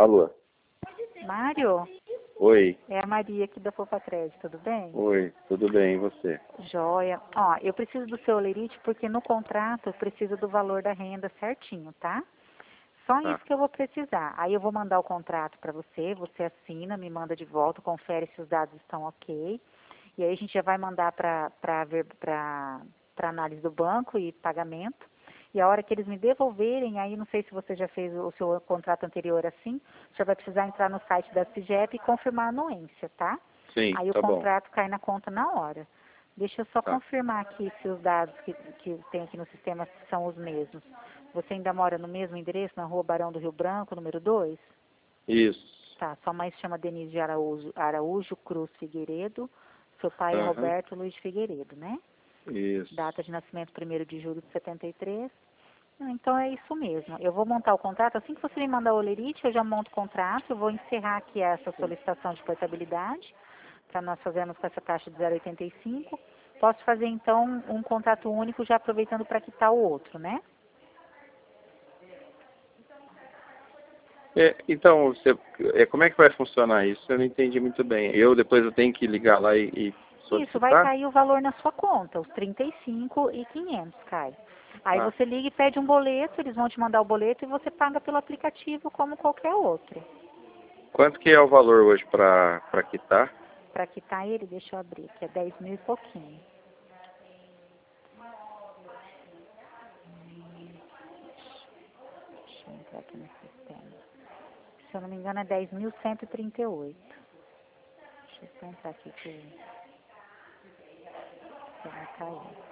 Alô? Mário? Oi. É a Maria aqui da Fofa Crédito, tudo bem? Oi, tudo bem, e você? Joia. Ó, eu preciso do seu olerite porque no contrato eu preciso do valor da renda certinho, tá? Só Tá. isso que eu vou precisar. Aí eu vou mandar o contrato para você, você assina, me manda de volta, confere se os dados estão ok. E aí a gente já vai mandar para análise do banco e pagamento. E a hora que eles me devolverem, aí não sei se você já fez o seu contrato anterior assim, você vai precisar entrar no site da CIGEP e confirmar a anuência, tá? Sim, Aí o tá bom. contrato cai na conta na hora. Deixa eu só Tá. confirmar aqui se os dados que tem aqui no sistema são os mesmos. Você ainda mora no mesmo endereço, na Rua Barão do Rio Branco, número 2? Isso. Tá, sua mãe se chama Denise de Araújo Cruz Figueiredo, seu pai é Aham. Roberto Luiz Figueiredo, né? Isso. Data de nascimento 1º de julho de 73. Então é isso mesmo. Eu vou montar o contrato. Assim que você me mandar o olerite, eu já monto o contrato. Eu vou encerrar aqui essa solicitação de portabilidade, para nós fazermos com essa taxa de 0,85. Posso fazer então um contrato único, já aproveitando para quitar o outro, né? Então, como é que vai funcionar isso? Eu não entendi muito bem. Depois eu tenho que ligar lá e Isso, vai solicitar? cair o valor na sua conta, os 35.500 cai. Aí Tá. você liga e pede um boleto, eles vão te mandar o boleto e você paga pelo aplicativo como qualquer outro. Quanto que é o valor hoje para quitar? Para quitar ele, deixa eu abrir, que é 10 mil e pouquinho. Deixa eu entrar aqui no sistema. Se eu não me engano é 10.138. Deixa eu só entrar aqui que vai cair.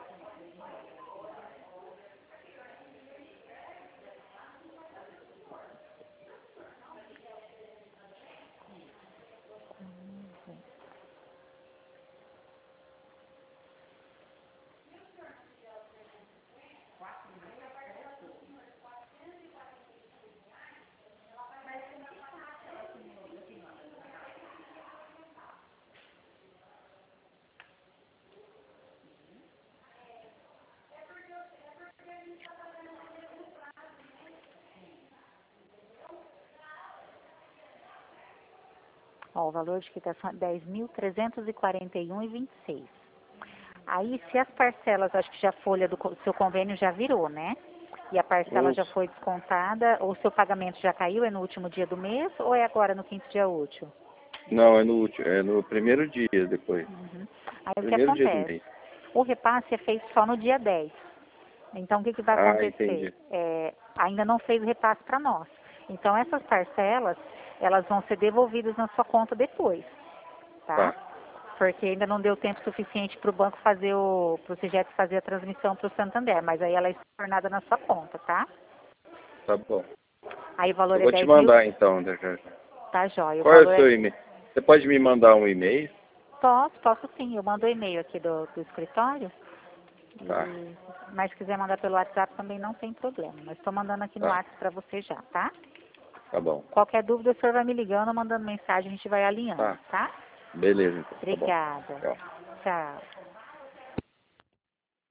Ó, o valor de quitação é 10.341,26. Aí, se as parcelas, acho que já a folha do seu convênio já virou, né? E a parcela já Isso. foi descontada, ou o seu pagamento já caiu, é no último dia do mês, ou é agora no quinto dia útil? Não, é no último, é no primeiro dia depois. Uhum. Aí o que Primeiro dia do acontece? mês. O repasse é feito só no dia 10. Então, o que vai Ah, acontecer? entendi. Ainda não fez o repasse para nós. Então, essas parcelas, elas vão ser devolvidas na sua conta depois, tá? Tá, Porque ainda não deu tempo suficiente para o banco fazer para o CEGEP fazer a transmissão para o Santander, mas aí ela é tornada na sua conta, tá? tá bom. Aí o Eu valor é vou te 10 mil, mandar então, já, já. tá jóia. O Qual é valor o é... seu e-mail? Você pode me mandar um e-mail? Posso sim. Eu mando o e-mail aqui do escritório. Tá, Mas se quiser mandar pelo WhatsApp também não tem problema. Mas estou mandando aqui no tá, WhatsApp para você já, tá? tá bom. Qualquer dúvida, o senhor vai me ligando ou mandando mensagem, a gente vai alinhando, Tá, tá? beleza então, tá bom. Obrigada. Tchau. Tchau.